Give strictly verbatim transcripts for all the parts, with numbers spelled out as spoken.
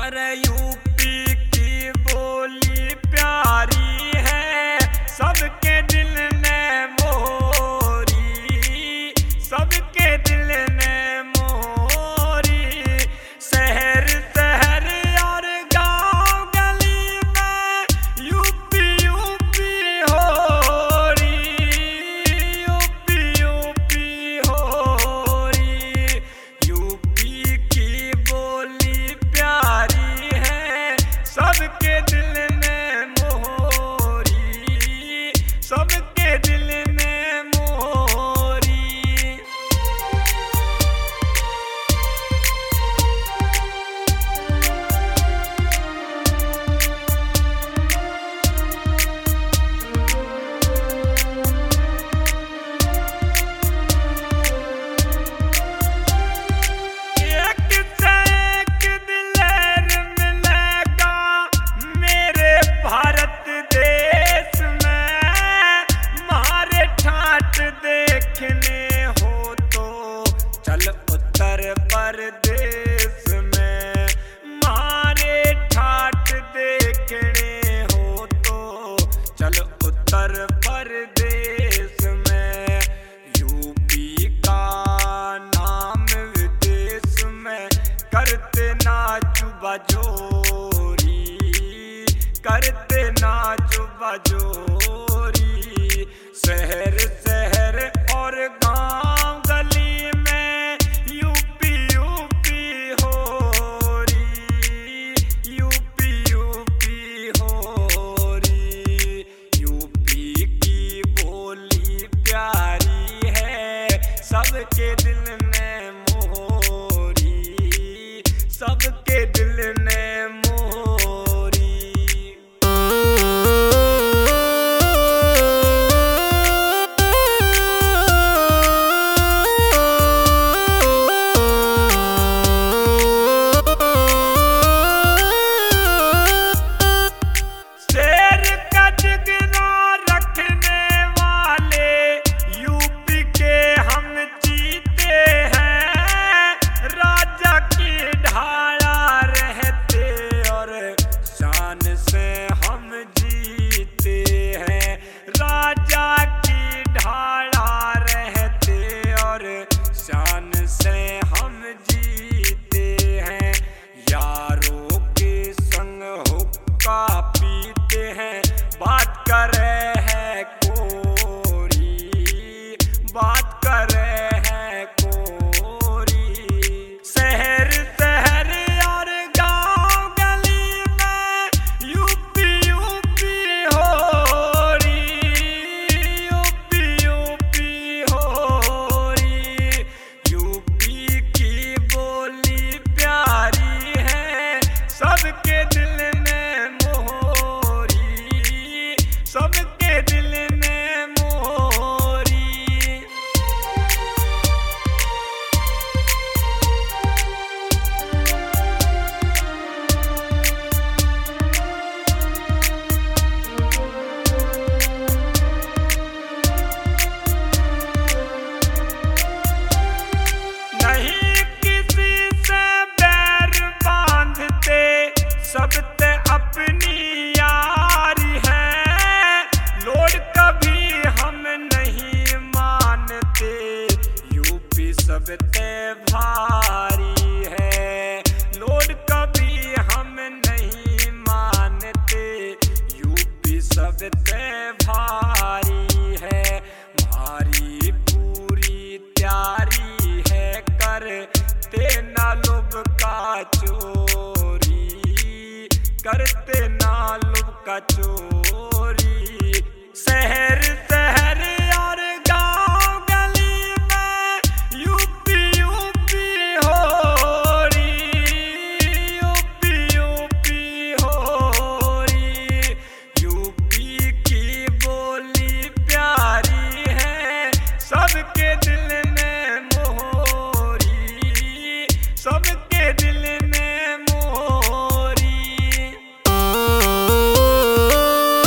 अरे यूपी की बोली प्यारी है, सबके दिल में मोरी, सबके दिल में मोरी। शहर शहर और गांव गली में यूपी यूपी हो रही, यूपी यूपी हो रही। यूपी की बोली प्यारी है, सबके दिल में मोरी, सबके दिल में मोरी। एक से एक दिलेर मिलेगा मेरे भारत देश में। मारे ठाठ देखने हो तो चल उत्तर प्रदेश में, मारे ठाठ देखने हो तो चल उत्तर प्रदेश में। यूपी का नाम विदेश में करते नाचु बजोरी, करते नाचु बजोरी। शहर शहर और गांव गली में यूपी यूपी हो रही, यूपी यूपी हो रही। यूपी की बोली प्यारी है, सबके दिल में मोरी, सबके दिल में मोरी। शेर का जिगरा रखने वाले यूपी के हम जीते हैं। राजा की ढाला रहते और शान से हम जीते हैं। राजा की ढाला रहते और शान से हम जीते हैं। यारों के संग हुक्का पीते हैं, बात कर रहे हैं कोरी, बात कर रहे हैं कोरी। शहर शहर और गांव गली में यूपी यूपी हो रही, यूपी यूपी हो रही। यूपी की बोली प्यारी है, सबके दिल में मोरी, सबके दिल में मोरी। नहीं किसी से बैर बांधते, सबसे अपनी यारी है। लोड कभी हम नहीं मानते, यूपी सबसे भारी है। लोड कभी हम नहीं मानते, यूपी सबसे भारी है। हमारी पूरी तैयारी है, करते ना लोभ का चोरी, करते ना लोभ का चोरी। शहर शहर और गांव गली में यूपी यूपी हो रही, यूपी यूपी हो रही। यूपी की बोली प्यारी है, सबके दिल में मोरी, सबके दिल में मोरी।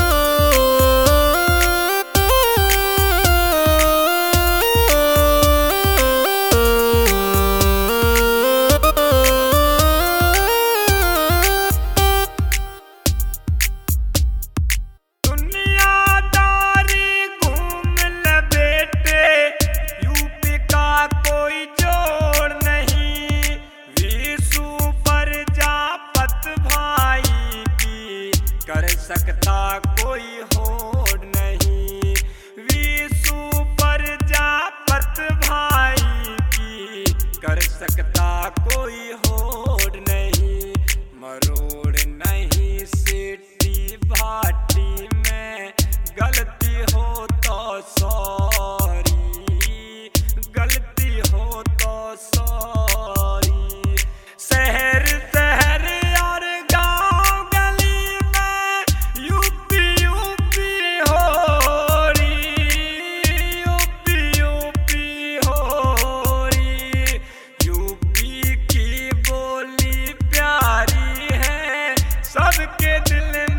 सकता कोई होड़ नहीं। विशु प्रजापत भाई की कर सकता कोई होड़ नहीं। मरोड़ नहीं सिटी भाटी में गलती हो तो सॉरी, गलती हो तो सॉरी। शहर शहर और गांव गली में यूपी यूपी हो रही, यूपी यूपी हो रही। यूपी की बोली प्यारी है सबके दिल में